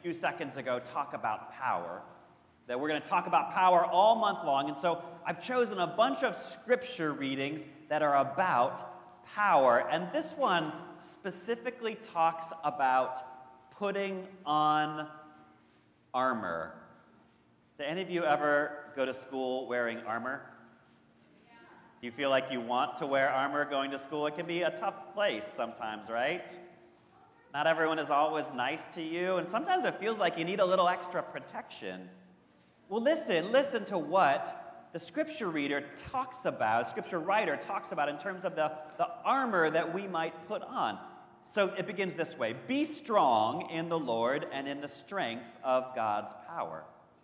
few seconds ago talk about power, that we're going to talk about power all month long. And so I've chosen a bunch of scripture readings that are about power. And this one specifically talks about putting on armor. Do any of you ever go to school wearing armor? Do you feel like you want to wear armor going to school? It can be a tough place sometimes, right? Not everyone is always nice to you, and sometimes it feels like you need a little extra protection. Well, listen to what the scripture writer talks about in terms of the armor that we might put on. So it begins this way: be strong in the Lord and in the strength of God's power.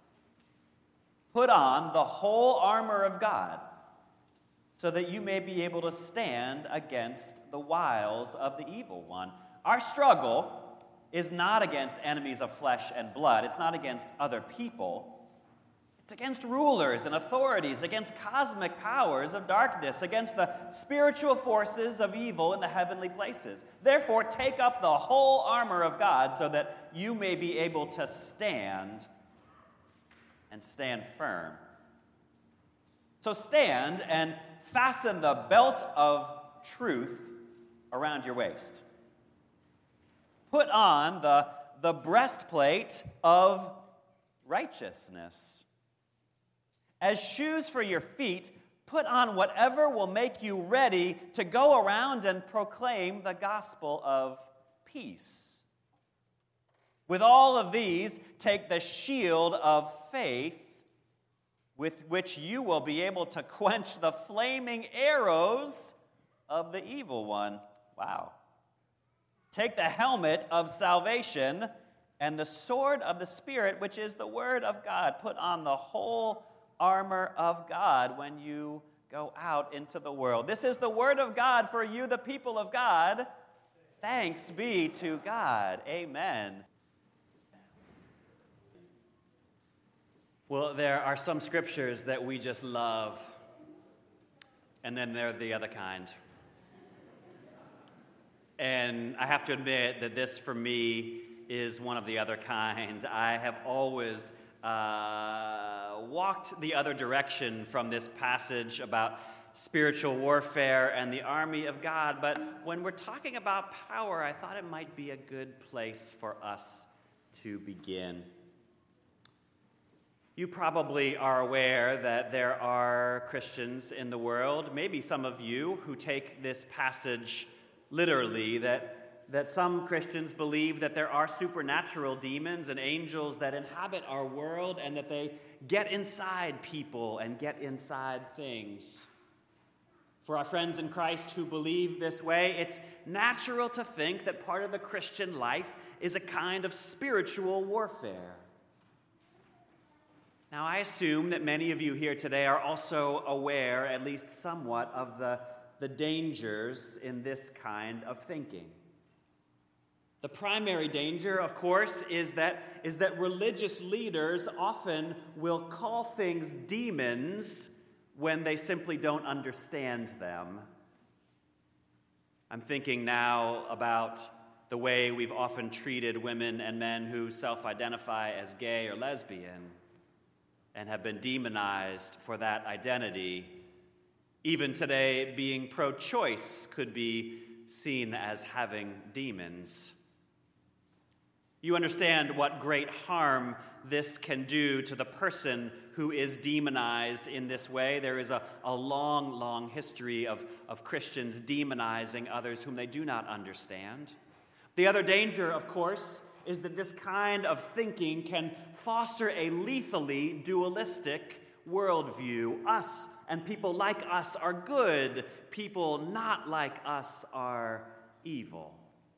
Put on the whole armor of God, so that you may be able to stand against the wiles of the evil one. Our struggle is not against enemies of flesh and blood. It's not against other people. It's against rulers and authorities, against cosmic powers of darkness, against the spiritual forces of evil in the heavenly places. Therefore, take up the whole armor of God so that you may be able to stand and stand firm. So stand and fasten the belt of truth around your waist. Put on the breastplate of righteousness. As shoes for your feet, put on whatever will make you ready to go around and proclaim the gospel of peace. With all of these, take the shield of faith, with which you will be able to quench the flaming arrows of the evil one. Wow. Take the helmet of salvation and the sword of the Spirit, which is the word of God. Put on the whole armor of God when you go out into the world. This is the word of God for you, the people of God. Thanks be to God. Amen. Well, there are some scriptures that we just love, and then there are the other kind. And I have to admit that this, for me, is one of the other kind. I have always walked the other direction from this passage about spiritual warfare and the army of God. But when we're talking about power, I thought it might be a good place for us to begin. You probably are aware that there are Christians in the world, maybe some of you, who take this passage literally, that some Christians believe that there are supernatural demons and angels that inhabit our world and that they get inside people and get inside things. For our friends in Christ who believe this way, it's natural to think that part of the Christian life is a kind of spiritual warfare. Now, I assume that many of you here today are also aware, at least somewhat, of the dangers in this kind of thinking. The primary danger, of course, is that religious leaders often will call things demons when they simply don't understand them. I'm thinking now about the way we've often treated women and men who self-identify as gay or lesbian and have been demonized for that identity. Even today, being pro-choice could be seen as having demons. You understand what great harm this can do to the person who is demonized in this way. There is a long, long history of Christians demonizing others whom they do not understand. The other danger, of course, is that this kind of thinking can foster a lethally dualistic worldview. Us and people like us are good. People not like us are evil.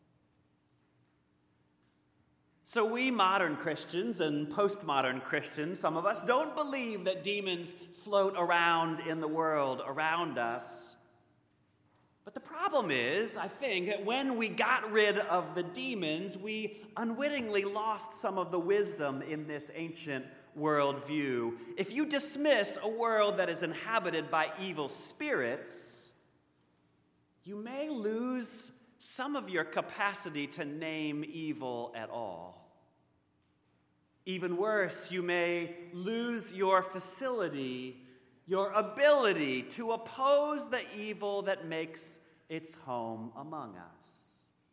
So we modern Christians and postmodern Christians, some of us, don't believe that demons float around in the world around us. But the problem is, I think, that when we got rid of the demons, we unwittingly lost some of the wisdom in this ancient worldview. If you dismiss a world that is inhabited by evil spirits, you may lose some of your capacity to name evil at all. Even worse, you may lose your facility, your ability to oppose the evil that makes its home among us.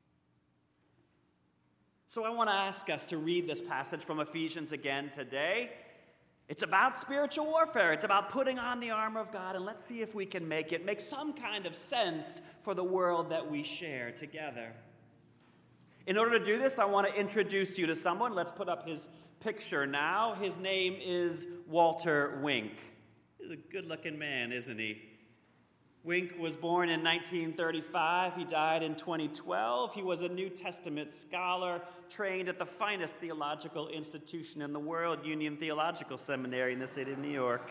So I want to ask us to read this passage from Ephesians again today. It's about spiritual warfare. It's about putting on the armor of God, and let's see if we can make it make some kind of sense for the world that we share together. In order to do this, I want to introduce you to someone. Let's put up his picture now. His name is Walter Wink. He's a good-looking man, isn't he? Wink was born in 1935. He died in 2012. He was a New Testament scholar trained at the finest theological institution in the world, Union Theological Seminary in the city of New York.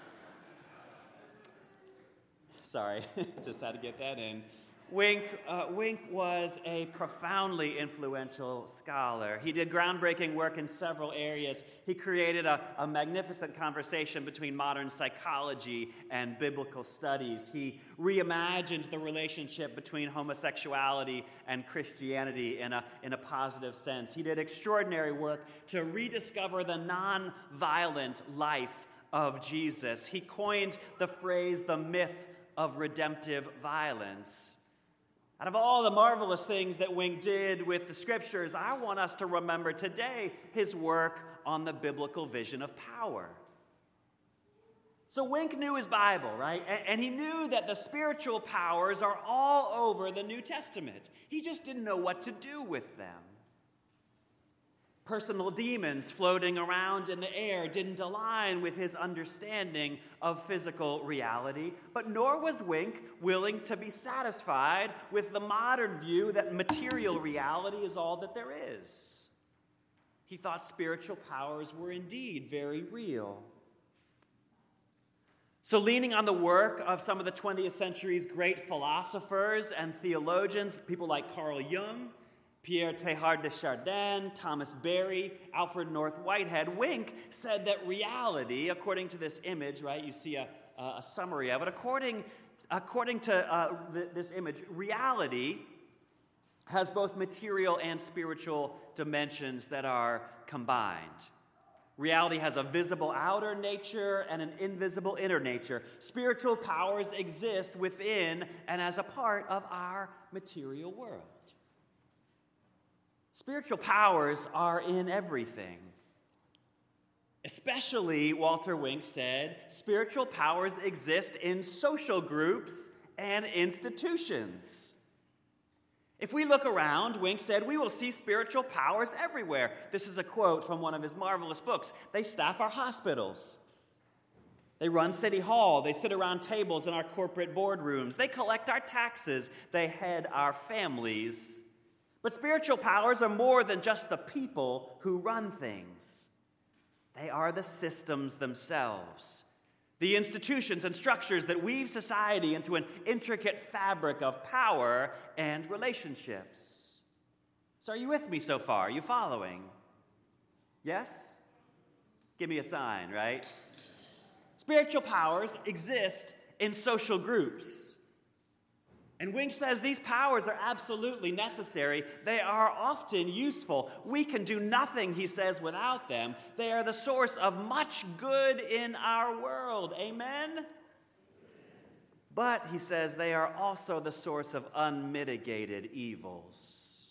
Sorry, just had to get that in. Wink was a profoundly influential scholar. He did groundbreaking work in several areas. He created a magnificent conversation between modern psychology and biblical studies. He reimagined the relationship between homosexuality and Christianity in a positive sense. He did extraordinary work to rediscover the nonviolent life of Jesus. He coined the phrase, the myth of redemptive violence. Out of all the marvelous things that Wink did with the scriptures, I want us to remember today his work on the biblical vision of power. So Wink knew his Bible, right? And he knew that the spiritual powers are all over the New Testament. He just didn't know what to do with them. Personal demons floating around in the air didn't align with his understanding of physical reality, but nor was Wink willing to be satisfied with the modern view that material reality is all that there is. He thought spiritual powers were indeed very real. So leaning on the work of some of the 20th century's great philosophers and theologians, people like Carl Jung, Pierre Teilhard de Chardin, Thomas Berry, Alfred North Whitehead, Wink said that reality, according to this image, right, you see a summary of it, according to this image, reality has both material and spiritual dimensions that are combined. Reality has a visible outer nature and an invisible inner nature. Spiritual powers exist within and as a part of our material world. Spiritual powers are in everything. Especially, Walter Wink said, spiritual powers exist in social groups and institutions. If we look around, Wink said, we will see spiritual powers everywhere. This is a quote from one of his marvelous books. They staff our hospitals. They run City Hall. They sit around tables in our corporate boardrooms. They collect our taxes. They head our families. But spiritual powers are more than just the people who run things. They are the systems themselves, the institutions and structures that weave society into an intricate fabric of power and relationships. So are you with me so far? Are you following? Yes? Give me a sign, right? Spiritual powers exist in social groups. And Wink says these powers are absolutely necessary. They are often useful. We can do nothing, he says, without them. They are the source of much good in our world. Amen? But, he says, they are also the source of unmitigated evils.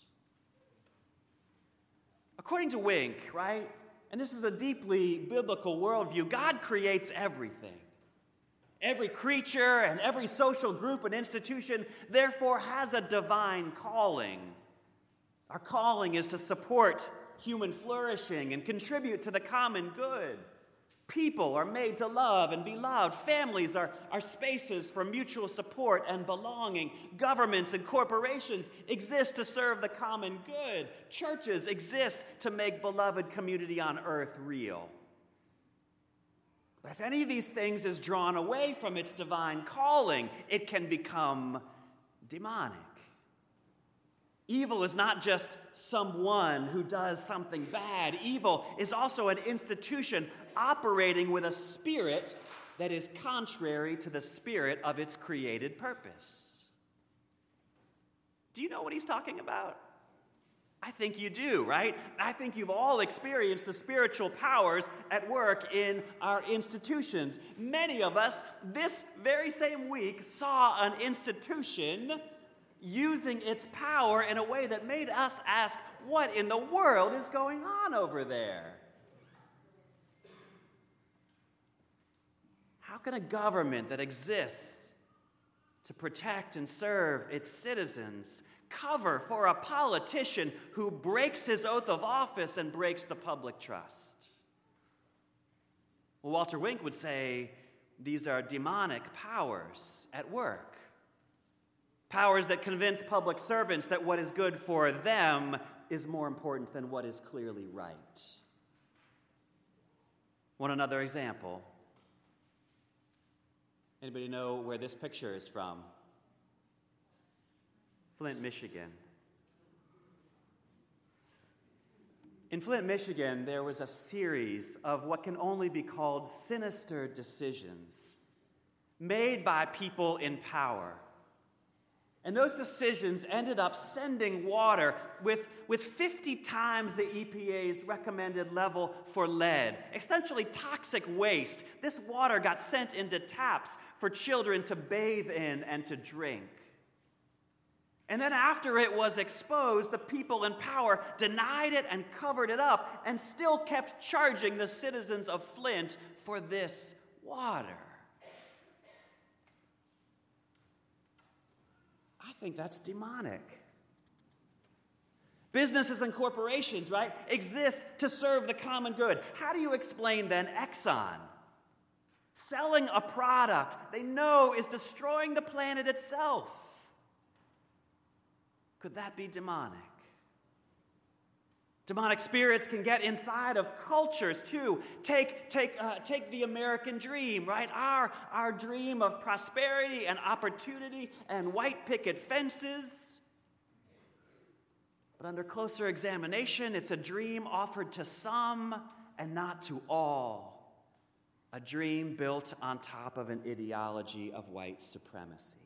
According to Wink, right, and this is a deeply biblical worldview, God creates everything. Every creature and every social group and institution, therefore, has a divine calling. Our calling is to support human flourishing and contribute to the common good. People are made to love and be loved. Families are spaces for mutual support and belonging. Governments and corporations exist to serve the common good. Churches exist to make beloved community on earth real. But if any of these things is drawn away from its divine calling, it can become demonic. Evil is not just someone who does something bad. Evil is also an institution operating with a spirit that is contrary to the spirit of its created purpose. Do you know what he's talking about? I think you do, right? I think you've all experienced the spiritual powers at work in our institutions. Many of us, this very same week, saw an institution using its power in a way that made us ask, what in the world is going on over there? How can a government that exists to protect and serve its citizens cover for a politician who breaks his oath of office and breaks the public trust? Well, Walter Wink would say these are demonic powers at work. Powers that convince public servants that what is good for them is more important than what is clearly right. Want another example? Anybody know where this picture is from? Flint, Michigan. In Flint, Michigan, there was a series of what can only be called sinister decisions made by people in power. And those decisions ended up sending water with 50 times the EPA's recommended level for lead, essentially toxic waste. This water got sent into taps for children to bathe in and to drink. And then after it was exposed, the people in power denied it and covered it up and still kept charging the citizens of Flint for this water. I think that's demonic. Businesses and corporations, right, exist to serve the common good. How do you explain then Exxon selling a product they know is destroying the planet itself? Could that be demonic? Demonic spirits can get inside of cultures too. Take the American dream, right? Our dream of prosperity and opportunity and white picket fences. But under closer examination, it's a dream offered to some and not to all. A dream built on top of an ideology of white supremacy.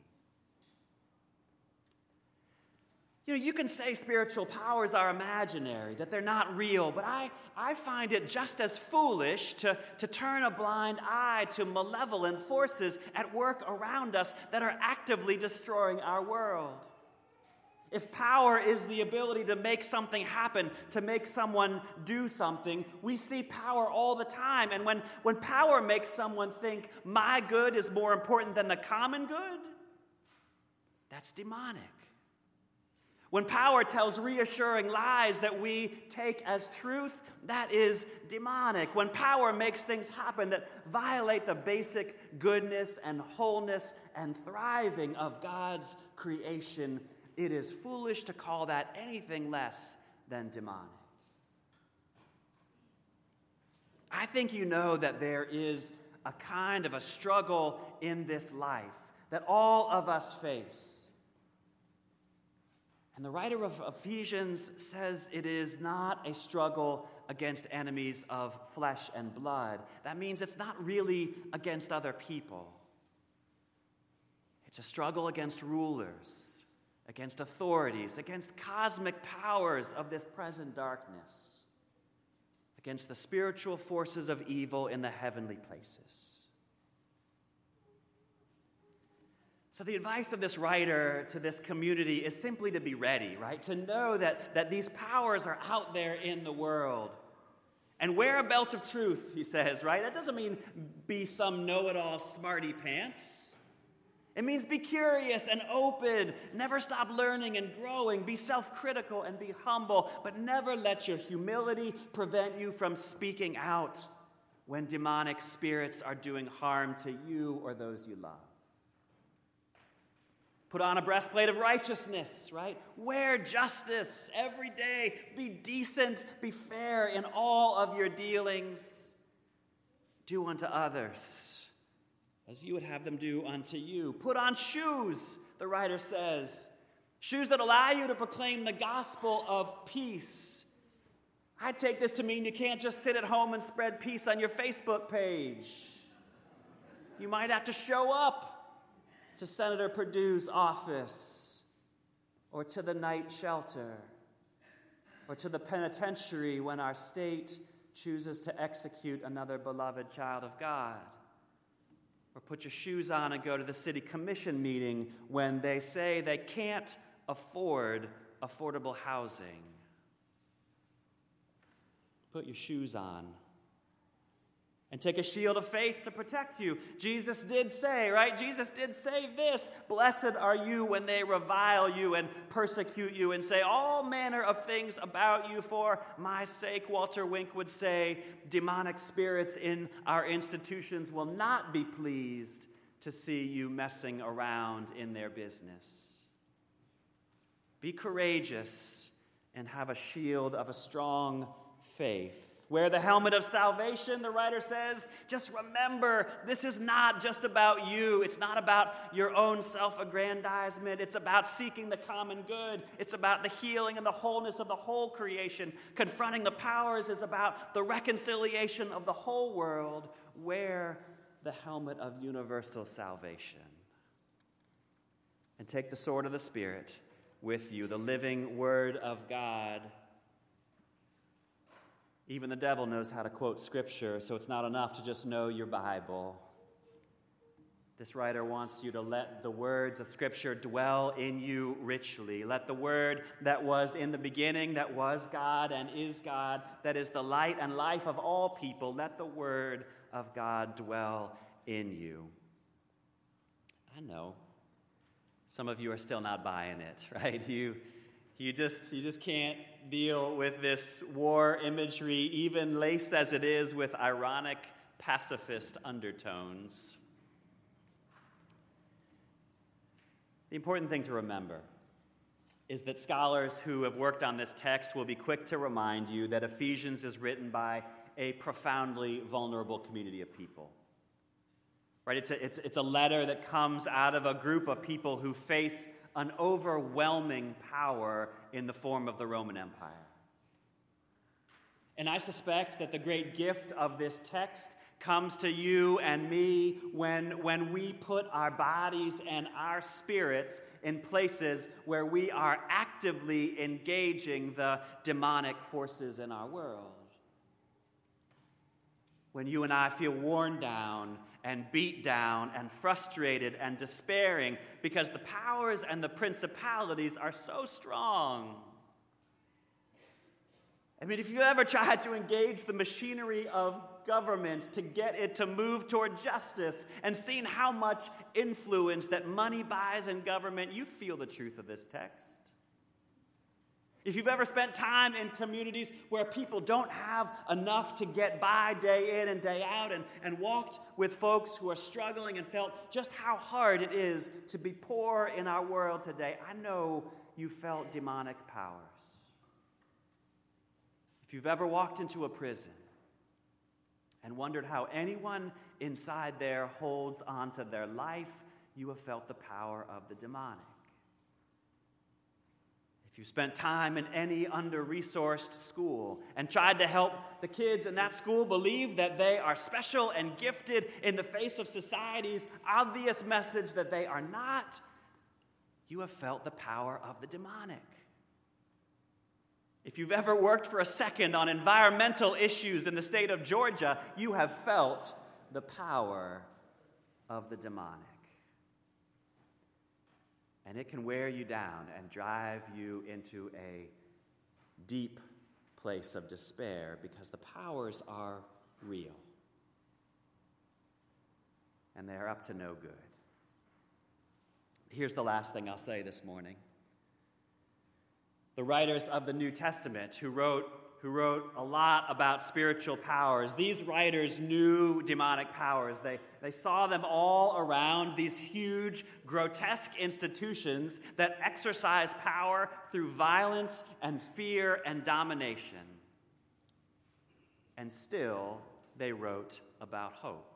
You know, you can say spiritual powers are imaginary, that they're not real, but I find it just as foolish to turn a blind eye to malevolent forces at work around us that are actively destroying our world. If power is the ability to make something happen, to make someone do something, we see power all the time. And when power makes someone think, my good is more important than the common good, that's demonic. When power tells reassuring lies that we take as truth, that is demonic. When power makes things happen that violate the basic goodness and wholeness and thriving of God's creation, it is foolish to call that anything less than demonic. I think you know that there is a kind of a struggle in this life that all of us face. And the writer of Ephesians says it is not a struggle against enemies of flesh and blood. That means it's not really against other people. It's a struggle against rulers, against authorities, against cosmic powers of this present darkness, against the spiritual forces of evil in the heavenly places. So the advice of this writer to this community is simply to be ready, right? To know that these powers are out there in the world. And wear a belt of truth, he says, right? That doesn't mean be some know-it-all smarty pants. It means be curious and open, never stop learning and growing, be self-critical and be humble, but never let your humility prevent you from speaking out when demonic spirits are doing harm to you or those you love. Put on a breastplate of righteousness, right? Wear justice every day. Be decent, be fair in all of your dealings. Do unto others as you would have them do unto you. Put on shoes, the writer says. Shoes that allow you to proclaim the gospel of peace. I take this to mean you can't just sit at home and spread peace on your Facebook page. You might have to show up to Senator Perdue's office, or to the night shelter, or to the penitentiary when our state chooses to execute another beloved child of God. Or put your shoes on and go to the city commission meeting when they say they can't afford affordable housing. Put your shoes on and take a shield of faith to protect you. Jesus did say, right? Jesus did say this: "Blessed are you when they revile you and persecute you and say all manner of things about you for my sake." Walter Wink would say, demonic spirits in our institutions will not be pleased to see you messing around in their business. Be courageous and have a shield of a strong faith. Wear the helmet of salvation, the writer says. Just remember, this is not just about you. It's not about your own self-aggrandizement. It's about seeking the common good. It's about the healing and the wholeness of the whole creation. Confronting the powers is about the reconciliation of the whole world. Wear the helmet of universal salvation. And take the sword of the Spirit with you, the living Word of God. Even the devil knows how to quote Scripture, so it's not enough to just know your Bible. This writer wants you to let the words of Scripture dwell in you richly. Let the Word that was in the beginning, that was God and is God, that is the light and life of all people, let the Word of God dwell in you. I know some of you are still not buying it, right? You just can't deal with this war imagery, even laced as it is with ironic pacifist undertones. The important thing to remember is that scholars who have worked on this text will be quick to remind you that Ephesians is written by a profoundly vulnerable community of people. Right? It's a letter that comes out of a group of people who face an overwhelming power in the form of the Roman Empire. And I suspect that the great gift of this text comes to you and me when we put our bodies and our spirits in places where we are actively engaging the demonic forces in our world. When you and I feel worn down and beat down and frustrated and despairing because the powers and the principalities are so strong. I mean, if you ever tried to engage the machinery of government to get it to move toward justice and seen how much influence that money buys in government, you feel the truth of this text. If you've ever spent time in communities where people don't have enough to get by day in and day out and walked with folks who are struggling and felt just how hard it is to be poor in our world today, I know you felt demonic powers. If you've ever walked into a prison and wondered how anyone inside there holds on to their life, you have felt the power of the demonic. If you spent time in any under-resourced school and tried to help the kids in that school believe that they are special and gifted in the face of society's obvious message that they are not, you have felt the power of the demonic. If you've ever worked for a second on environmental issues in the state of Georgia, you have felt the power of the demonic. And it can wear you down and drive you into a deep place of despair because the powers are real. And they are up to no good. Here's the last thing I'll say this morning. The writers of the New Testament who wrote a lot about spiritual powers, these writers knew demonic powers. They saw them all around, these huge, grotesque institutions that exercise power through violence and fear and domination. And still, they wrote about hope.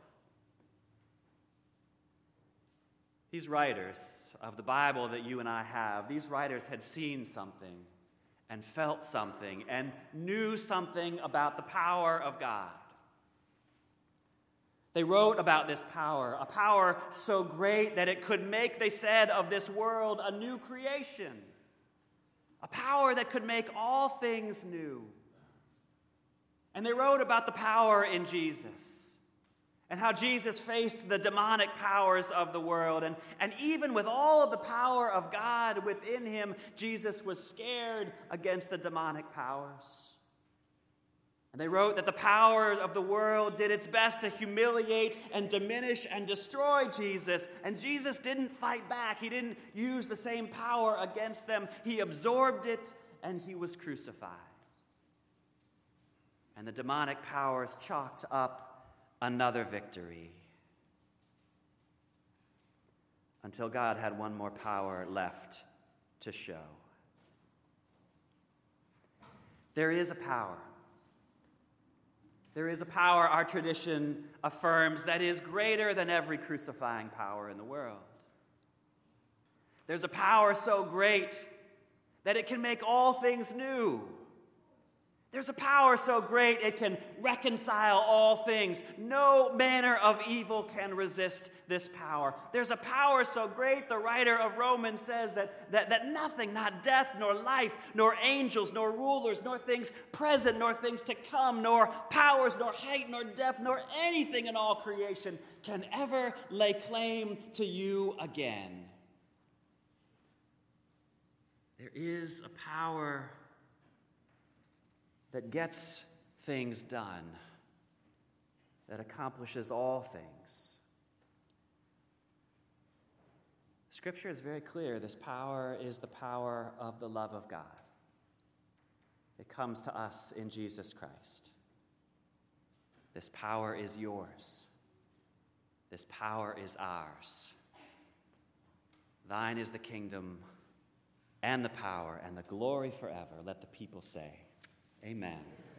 These writers of the Bible that you and I have, these writers had seen something and felt something and knew something about the power of God. They wrote about this power, a power so great that it could make, they said, of this world a new creation, a power that could make all things new. And they wrote about the power in Jesus and how Jesus faced the demonic powers of the world. And even with all of the power of God within him, Jesus was scared against the demonic powers. And they wrote that the power of the world did its best to humiliate and diminish and destroy Jesus. And Jesus didn't fight back. He didn't use the same power against them. He absorbed it and he was crucified. And the demonic powers chalked up another victory until God had one more power left to show. There is a power. There is a power, our tradition affirms, that is greater than every crucifying power in the world. There's a power so great that it can make all things new. There's a power so great it can reconcile all things. No manner of evil can resist this power. There's a power so great, the writer of Romans says that nothing, not death, nor life, nor angels, nor rulers, nor things present, nor things to come, nor powers, nor height, nor depth, nor anything in all creation can ever lay claim to you again. There is a power that gets things done, that accomplishes all things. Scripture is very clear. This power is the power of the love of God. It comes to us in Jesus Christ. This power is yours. This power is ours. Thine is the kingdom and the power and the glory forever. Let the people say, Amen.